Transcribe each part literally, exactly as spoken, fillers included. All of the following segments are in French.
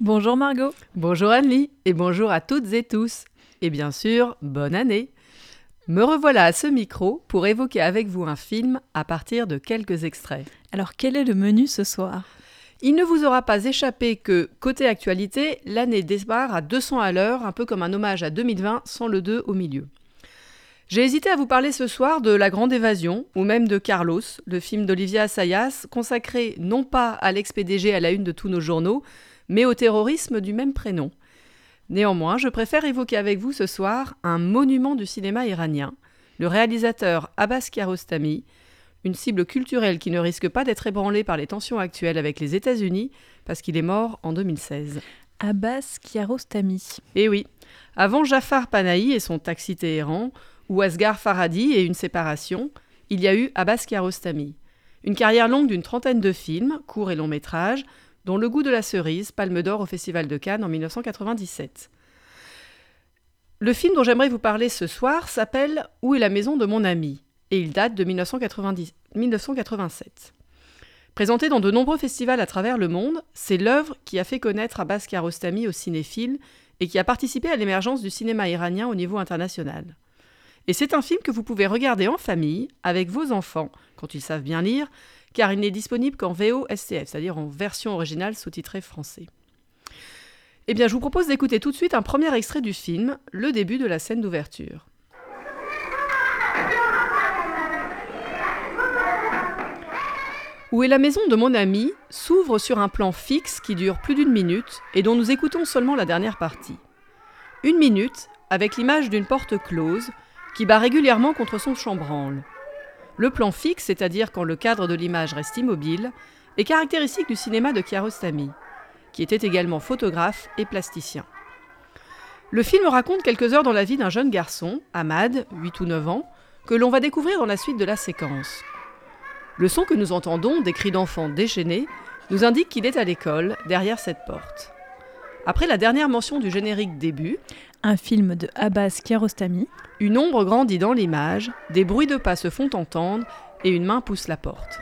Bonjour Margot. Bonjour Anne-Lie et bonjour à toutes et tous. Et bien sûr, bonne année. Me revoilà à ce micro pour évoquer avec vous un film à partir de quelques extraits. Alors quel est le menu ce soir ? Il ne vous aura pas échappé que, côté actualité, l'année démarre à deux cents à l'heure, un peu comme un hommage à deux mille vingt sans le deux au milieu. J'ai hésité à vous parler ce soir de La Grande Évasion, ou même de Carlos, le film d'Olivier Assayas, consacré non pas à l'ex-P D G à la une de tous nos journaux, mais au terrorisme du même prénom. Néanmoins, je préfère évoquer avec vous ce soir un monument du cinéma iranien, le réalisateur Abbas Kiarostami, une cible culturelle qui ne risque pas d'être ébranlée par les tensions actuelles avec les États-Unis, parce qu'il est mort en deux mille seize. Abbas Kiarostami. Eh oui, avant Jafar Panahi et son Taxi Téhéran, ou Asghar Farhadi et une séparation, il y a eu Abbas Kiarostami. Une carrière longue d'une trentaine de films, courts et longs métrages, dont Le Goût de la cerise, Palme d'or au Festival de Cannes en dix-neuf cent quatre-vingt-dix-sept. Le film dont j'aimerais vous parler ce soir s'appelle « Où est la maison de mon ami ?» et il date de dix-neuf cent quatre-vingt-dix dix-neuf cent quatre-vingt-sept. Présenté dans de nombreux festivals à travers le monde, c'est l'œuvre qui a fait connaître Abbas Kiarostami aux cinéphiles et qui a participé à l'émergence du cinéma iranien au niveau international. Et c'est un film que vous pouvez regarder en famille, avec vos enfants, quand ils savent bien lire, car il n'est disponible qu'en V O S T F, c'est-à-dire en version originale sous-titrée français. Eh bien, je vous propose d'écouter tout de suite un premier extrait du film, le début de la scène d'ouverture. Où est la maison de mon ami s'ouvre sur un plan fixe qui dure plus d'une minute et dont nous écoutons seulement la dernière partie. Une minute avec l'image d'une porte close qui bat régulièrement contre son chambranle. Le plan fixe, c'est-à-dire quand le cadre de l'image reste immobile, est caractéristique du cinéma de Kiarostami, qui était également photographe et plasticien. Le film raconte quelques heures dans la vie d'un jeune garçon, Ahmad, huit ou neuf ans, que l'on va découvrir dans la suite de la séquence. Le son que nous entendons, des cris d'enfants déchaînés, nous indique qu'il est à l'école, derrière cette porte. Après la dernière mention du générique début, un film de Abbas Kiarostami, une ombre grandit dans l'image, des bruits de pas se font entendre et une main pousse la porte.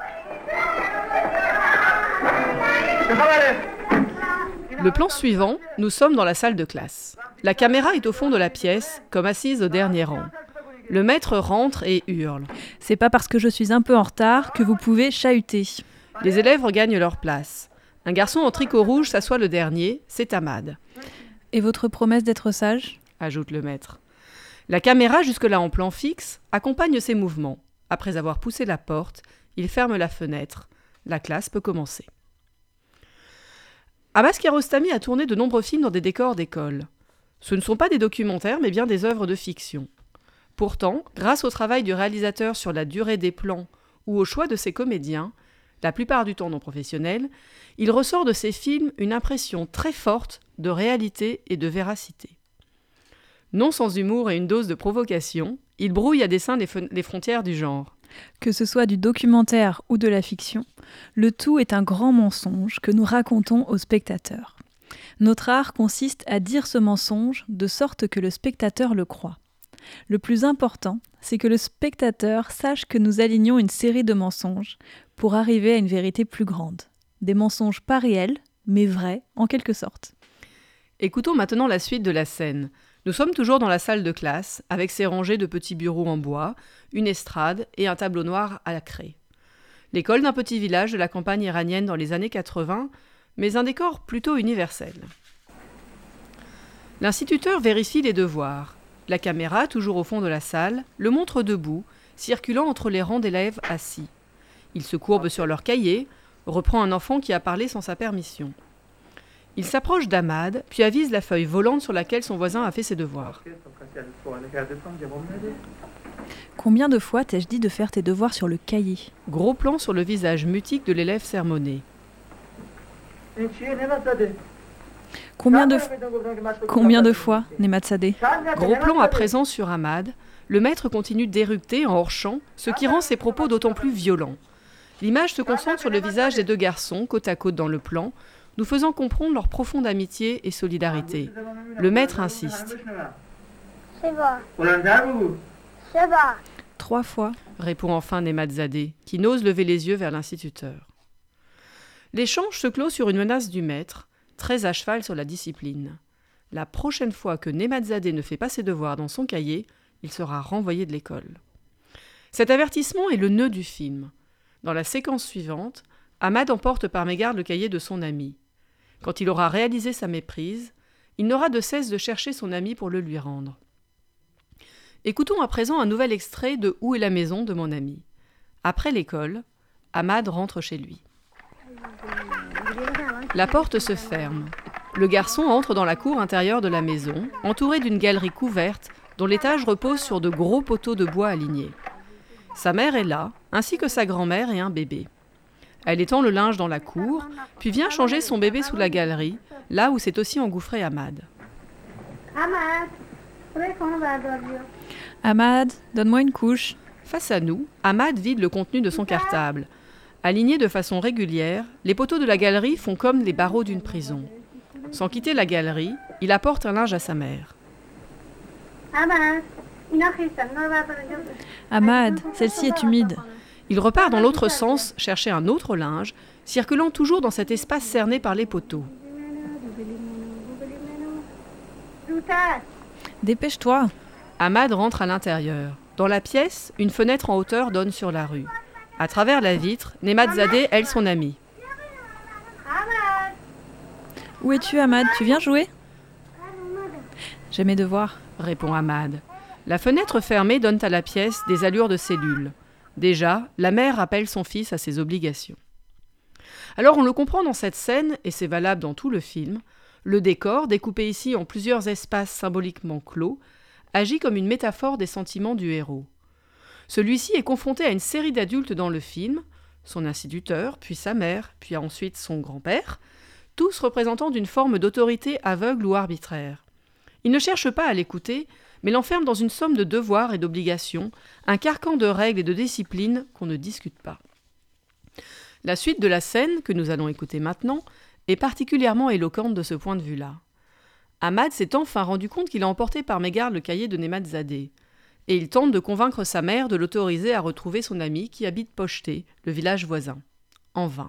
Le plan suivant, nous sommes dans la salle de classe. La caméra est au fond de la pièce, comme assise au dernier rang. Le maître rentre et hurle. « C'est pas parce que je suis un peu en retard que vous pouvez chahuter. » Les élèves regagnent leur place. Un garçon en tricot rouge s'assoit le dernier, c'est Ahmad. « Et votre promesse d'être sage ?» ajoute le maître. La caméra, jusque-là en plan fixe, accompagne ses mouvements. Après avoir poussé la porte, il ferme la fenêtre. La classe peut commencer. Abbas Kiarostami a tourné de nombreux films dans des décors d'école. Ce ne sont pas des documentaires, mais bien des œuvres de fiction. Pourtant, grâce au travail du réalisateur sur la durée des plans ou au choix de ses comédiens, la plupart du temps non professionnels, il ressort de ces films une impression très forte de réalité et de véracité. Non sans humour et une dose de provocation, il brouille à dessein les, f- les frontières du genre. Que ce soit du documentaire ou de la fiction, le tout est un grand mensonge que nous racontons aux spectateurs. Notre art consiste à dire ce mensonge de sorte que le spectateur le croit. Le plus important, c'est que le spectateur sache que nous alignons une série de mensonges pour arriver à une vérité plus grande. Des mensonges pas réels, mais vrais en quelque sorte. Écoutons maintenant la suite de la scène. Nous sommes toujours dans la salle de classe, avec ses rangées de petits bureaux en bois, une estrade et un tableau noir à la craie. L'école d'un petit village de la campagne iranienne dans les années quatre-vingts, mais un décor plutôt universel. L'instituteur vérifie les devoirs. La caméra, toujours au fond de la salle, le montre debout, circulant entre les rangs d'élèves assis. Il se courbe sur leur cahier, reprend un enfant qui a parlé sans sa permission. Il s'approche d'Ahmad, puis avise la feuille volante sur laquelle son voisin a fait ses devoirs. Combien de fois t'ai-je dit de faire tes devoirs sur le cahier ? Gros plan sur le visage mutique de l'élève sermonné. Combien de, f... Combien de fois, Nematsadeh ? Gros plan à présent sur Ahmad. Le maître continue d'érupter en hors-champ, ce qui rend ses propos d'autant plus violents. L'image se concentre sur le visage des deux garçons, côte à côte dans le plan, nous faisant comprendre leur profonde amitié et solidarité. Le maître insiste. Trois fois, répond enfin Nematsadeh, qui n'ose lever les yeux vers l'instituteur. L'échange se clôt sur une menace du maître. très à cheval sur la discipline. La prochaine fois que Nemadzadeh ne fait pas ses devoirs dans son cahier, il sera renvoyé de l'école. Cet avertissement est le nœud du film. Dans la séquence suivante, Ahmad emporte par mégarde le cahier de son ami. Quand il aura réalisé sa méprise, il n'aura de cesse de chercher son ami pour le lui rendre. Écoutons à présent un nouvel extrait de « Où est la maison » de mon ami. Après l'école, Ahmad rentre chez lui. La porte se ferme. Le garçon entre dans la cour intérieure de la maison, entouré d'une galerie couverte dont l'étage repose sur de gros poteaux de bois alignés. Sa mère est là, ainsi que sa grand-mère et un bébé. Elle étend le linge dans la cour, puis vient changer son bébé sous la galerie, là où s'est aussi engouffré Ahmad. Ahmad, donne-moi une couche. Face à nous, Ahmad vide le contenu de son cartable. Alignés de façon régulière, les poteaux de la galerie font comme les barreaux d'une prison. Sans quitter la galerie, il apporte un linge à sa mère. Ahmad, celle-ci est humide. Il repart dans l'autre sens chercher un autre linge, circulant toujours dans cet espace cerné par les poteaux. Dépêche-toi. Ahmad rentre à l'intérieur. Dans la pièce, une fenêtre en hauteur donne sur la rue. À travers la vitre, Nemadzadeh, elle, son amie. Où es-tu, Ahmad? Tu viens jouer? J'ai mes devoirs, répond Ahmad. La fenêtre fermée donne à la pièce des allures de cellule. Déjà, la mère rappelle son fils à ses obligations. Alors on le comprend dans cette scène, et c'est valable dans tout le film, le décor, découpé ici en plusieurs espaces symboliquement clos, agit comme une métaphore des sentiments du héros. Celui-ci est confronté à une série d'adultes dans le film, son instituteur, puis sa mère, puis ensuite son grand-père, tous représentant d'une forme d'autorité aveugle ou arbitraire. Il ne cherche pas à l'écouter, mais l'enferme dans une somme de devoirs et d'obligations, un carcan de règles et de disciplines qu'on ne discute pas. La suite de la scène, que nous allons écouter maintenant, est particulièrement éloquente de ce point de vue-là. Ahmad s'est enfin rendu compte qu'il a emporté par mégarde le cahier de Nemadzadeh, et il tente de convaincre sa mère de l'autoriser à retrouver son ami qui habite Pocheté, le village voisin. En vain.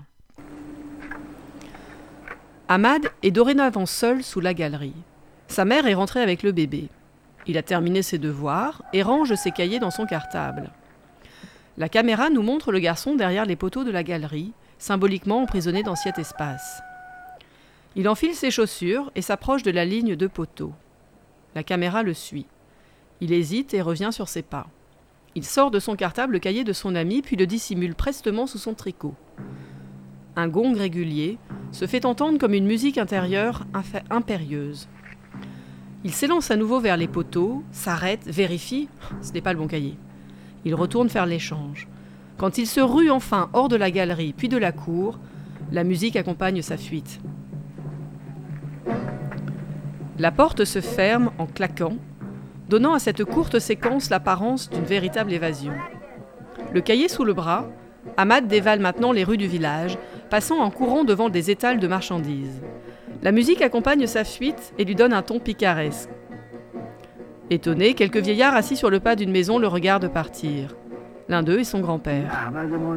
Ahmad est dorénavant seul sous la galerie. Sa mère est rentrée avec le bébé. Il a terminé ses devoirs et range ses cahiers dans son cartable. La caméra nous montre le garçon derrière les poteaux de la galerie, symboliquement emprisonné dans cet espace. Il enfile ses chaussures et s'approche de la ligne de poteaux. La caméra le suit. Il hésite et revient sur ses pas. Il sort de son cartable le cahier de son ami puis le dissimule prestement sous son tricot. Un gong régulier se fait entendre comme une musique intérieure infa- impérieuse. Il s'élance à nouveau vers les poteaux, s'arrête, vérifie, ce n'est pas le bon cahier. Il retourne faire l'échange. Quand il se rue enfin hors de la galerie puis de la cour, la musique accompagne sa fuite. La porte se ferme en claquant, donnant à cette courte séquence l'apparence d'une véritable évasion. Le cahier sous le bras, Ahmad dévale maintenant les rues du village, passant en courant devant des étals de marchandises. La musique accompagne sa fuite et lui donne un ton picaresque. Étonné, quelques vieillards assis sur le pas d'une maison le regardent partir. L'un d'eux est son grand-père.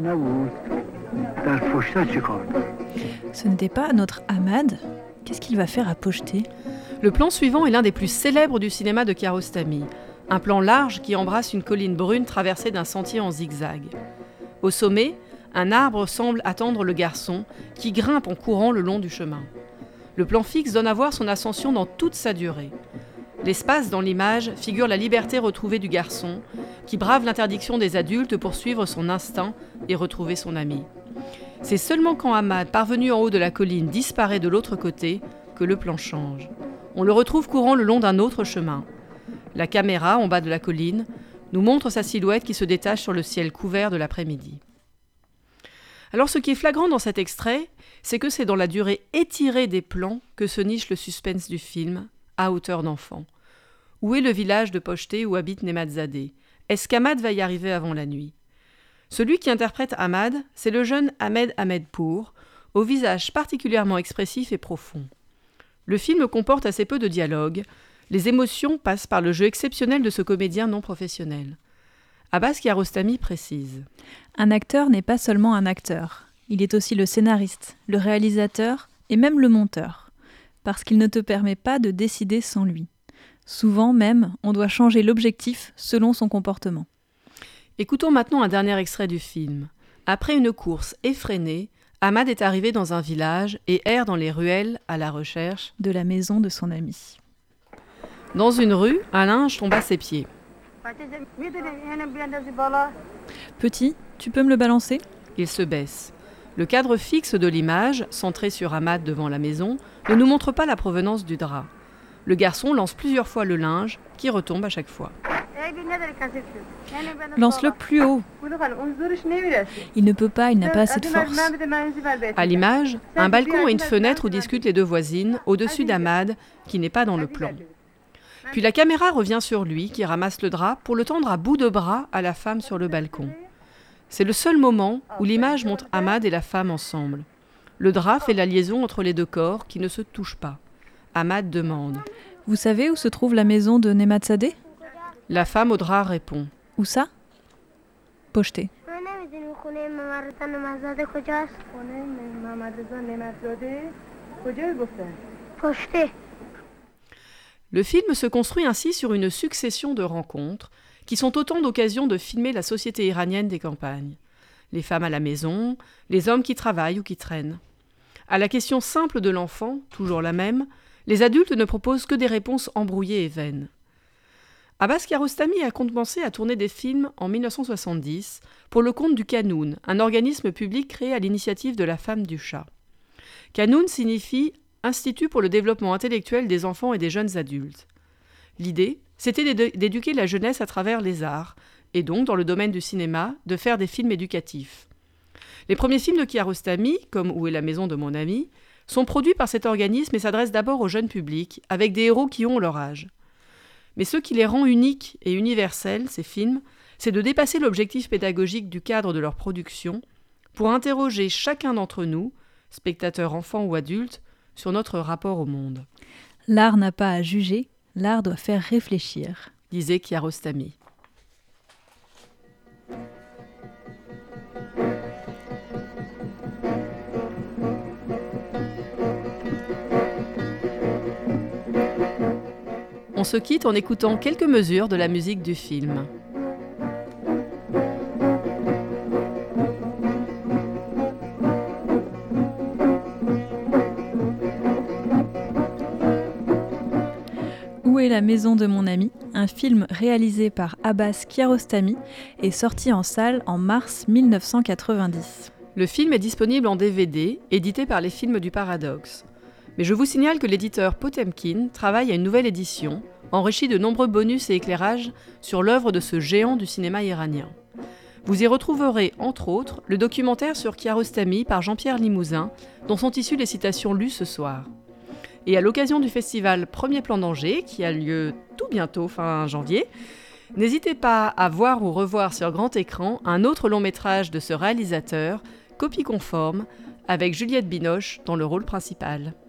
Ce n'était pas notre Ahmad? Qu'est-ce qu'il va faire à Pocheté? Le plan suivant est l'un des plus célèbres du cinéma de Kiarostami. Un plan large qui embrasse une colline brune traversée d'un sentier en zigzag. Au sommet, un arbre semble attendre le garçon qui grimpe en courant le long du chemin. Le plan fixe donne à voir son ascension dans toute sa durée. L'espace dans l'image figure la liberté retrouvée du garçon qui brave l'interdiction des adultes pour suivre son instinct et retrouver son ami. C'est seulement quand Ahmad, parvenu en haut de la colline, disparaît de l'autre côté que le plan change. On le retrouve courant le long d'un autre chemin. La caméra, en bas de la colline, nous montre sa silhouette qui se détache sur le ciel couvert de l'après-midi. Alors ce qui est flagrant dans cet extrait, c'est que c'est dans la durée étirée des plans que se niche le suspense du film, à hauteur d'enfant. Où est le village de Pocheté où habite Nemadzadeh? Est-ce qu'Ahmad va y arriver avant la nuit? Celui qui interprète Ahmad, c'est le jeune Ahmed Ahmedpour, au visage particulièrement expressif et profond. Le film comporte assez peu de dialogue. Les émotions passent par le jeu exceptionnel de ce comédien non professionnel. Abbas Kiarostami précise. Un acteur n'est pas seulement un acteur. Il est aussi le scénariste, le réalisateur et même le monteur. parce qu'il ne te permet pas de décider sans lui. Souvent même, on doit changer l'objectif selon son comportement. Écoutons maintenant un dernier extrait du film. Après une course effrénée, Ahmad est arrivé dans un village et erre dans les ruelles à la recherche de la maison de son ami. Dans une rue, un linge tombe à ses pieds. Petit, tu peux me le balancer ? Il se baisse. Le cadre fixe de l'image, centré sur Ahmad devant la maison, ne nous montre pas la provenance du drap. Le garçon lance plusieurs fois le linge, qui retombe à chaque fois. Lance-le plus haut. Il ne peut pas, il n'a pas assez de force. À l'image, un balcon et une fenêtre où discutent les deux voisines, au-dessus d'Ahmad, qui n'est pas dans le plan. Puis la caméra revient sur lui, qui ramasse le drap pour le tendre à bout de bras à la femme sur le balcon. C'est le seul moment où l'image montre Ahmad et la femme ensemble. Le drap fait la liaison entre les deux corps qui ne se touchent pas. Ahmad demande « Vous savez où se trouve la maison de Nematsadeh ?» La femme au drap répond « Où ça ?»« Pocheté. » Le film se construit ainsi sur une succession de rencontres qui sont autant d'occasions de filmer la société iranienne des campagnes. Les femmes à la maison, les hommes qui travaillent ou qui traînent. À la question simple de l'enfant, toujours la même, les adultes ne proposent que des réponses embrouillées et vaines. Abbas Kiarostami a commencé à tourner des films en mille neuf cent soixante-dix pour le compte du Kanoun, un organisme public créé à l'initiative de la femme du Shah. Kanoun signifie Institut pour le développement intellectuel des enfants et des jeunes adultes. L'idée, c'était d'éduquer la jeunesse à travers les arts, et donc, dans le domaine du cinéma, de faire des films éducatifs. Les premiers films de Kiarostami, comme Où est la maison de mon ami, sont produits par cet organisme et s'adressent d'abord au jeune public, avec des héros qui ont leur âge. Mais ce qui les rend uniques et universels, ces films, c'est de dépasser l'objectif pédagogique du cadre de leur production pour interroger chacun d'entre nous, spectateurs enfants ou adultes, sur notre rapport au monde. L'art n'a pas à juger, l'art doit faire réfléchir, disait Kiarostami. On se quitte en écoutant quelques mesures de la musique du film. Où est la maison de mon ami, un film réalisé par Abbas Kiarostami et sorti en salle en mars mille neuf cent quatre-vingt-dix. Le film est disponible en D V D, édité par les Films du Paradoxe. Mais je vous signale que l'éditeur Potemkin travaille à une nouvelle édition, enrichie de nombreux bonus et éclairages sur l'œuvre de ce géant du cinéma iranien. Vous y retrouverez, entre autres, le documentaire sur Kiarostami par Jean-Pierre Limousin, dont sont issues les citations lues ce soir. Et à l'occasion du festival Premier Plan d'Angers, qui a lieu tout bientôt, fin janvier, n'hésitez pas à voir ou revoir sur grand écran un autre long métrage de ce réalisateur, Copie conforme, avec Juliette Binoche dans le rôle principal.